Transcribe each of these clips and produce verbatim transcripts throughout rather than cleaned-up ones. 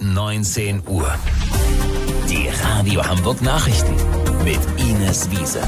neunzehn Uhr. Die Radio Hamburg Nachrichten mit Ines Wiese.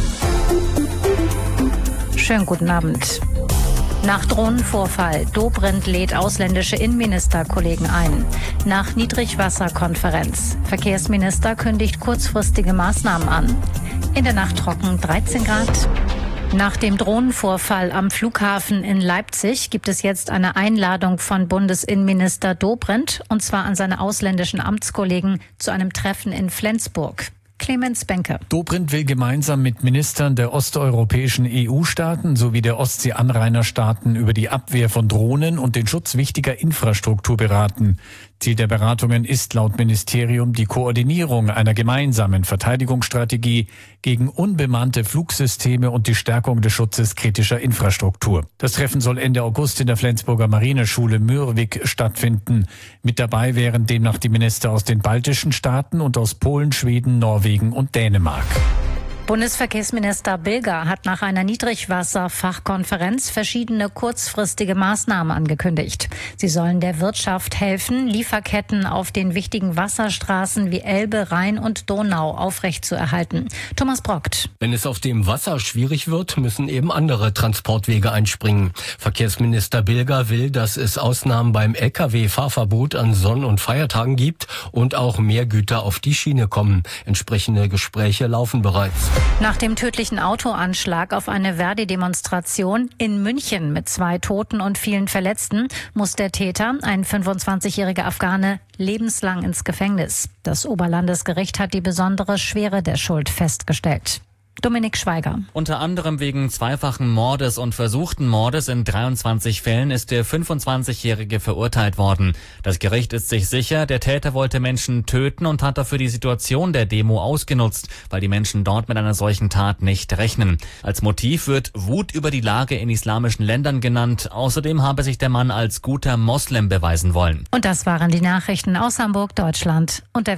Schönen guten Abend. Nach Drohnenvorfall. Dobrindt lädt ausländische Innenministerkollegen ein. Nach Niedrigwasserkonferenz. Verkehrsminister kündigt kurzfristige Maßnahmen an. In der Nacht trocken dreizehn Grad. Nach dem Drohnenvorfall am Flughafen in Leipzig gibt es jetzt eine Einladung von Bundesinnenminister Dobrindt, und zwar an seine ausländischen Amtskollegen, zu einem Treffen in Flensburg. Clemens Benke. Dobrindt will gemeinsam mit Ministern der osteuropäischen E U-Staaten sowie der Ostsee-Anrainerstaaten über die Abwehr von Drohnen und den Schutz wichtiger Infrastruktur beraten. Ziel der Beratungen ist laut Ministerium die Koordinierung einer gemeinsamen Verteidigungsstrategie gegen unbemannte Flugsysteme und die Stärkung des Schutzes kritischer Infrastruktur. Das Treffen soll Ende August in der Flensburger Marineschule Mürwik stattfinden. Mit dabei wären demnach die Minister aus den baltischen Staaten und aus Polen, Schweden, Norwegen und Dänemark. Bundesverkehrsminister Bilger hat nach einer Niedrigwasserfachkonferenz verschiedene kurzfristige Maßnahmen angekündigt. Sie sollen der Wirtschaft helfen, Lieferketten auf den wichtigen Wasserstraßen wie Elbe, Rhein und Donau aufrechtzuerhalten. Thomas Brockt. Wenn es auf dem Wasser schwierig wird, müssen eben andere Transportwege einspringen. Verkehrsminister Bilger will, dass es Ausnahmen beim L K W-Fahrverbot an Sonn- und Feiertagen gibt und auch mehr Güter auf die Schiene kommen. Entsprechende Gespräche laufen bereits. Nach dem tödlichen Autoanschlag auf eine Verdi-Demonstration in München mit zwei Toten und vielen Verletzten muss der Täter, ein fünfundzwanzigjähriger Afghane, lebenslang ins Gefängnis. Das Oberlandesgericht hat die besondere Schwere der Schuld festgestellt. Dominik Schweiger. Unter anderem wegen zweifachen Mordes und versuchten Mordes in dreiundzwanzig Fällen ist der fünfundzwanzigjährige verurteilt worden. Das Gericht ist sich sicher, der Täter wollte Menschen töten und hat dafür die Situation der Demo ausgenutzt, weil die Menschen dort mit einer solchen Tat nicht rechnen. Als Motiv wird Wut über die Lage in islamischen Ländern genannt. Außerdem habe sich der Mann als guter Moslem beweisen wollen. Und das waren die Nachrichten aus Hamburg, Deutschland und der